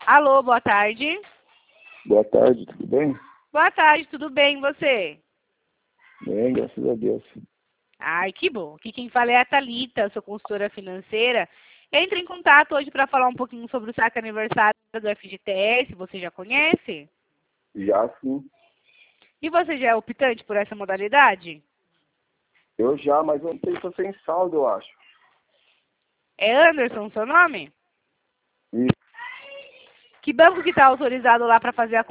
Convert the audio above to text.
Alô, boa tarde. Boa tarde, tudo bem? Boa tarde, tudo bem, e você? Bem, graças a Deus. Ai, que bom. Aqui quem fala é a Thalita, sou consultora financeira. Entre em contato hoje para falar um pouquinho sobre o saque aniversário do FGTS, você já conhece? Já sim. E você já é optante por essa modalidade? Eu já, mas eu não sei se eu sem saldo, eu acho. É Anderson seu nome? E Que banco que está autorizado lá para fazer a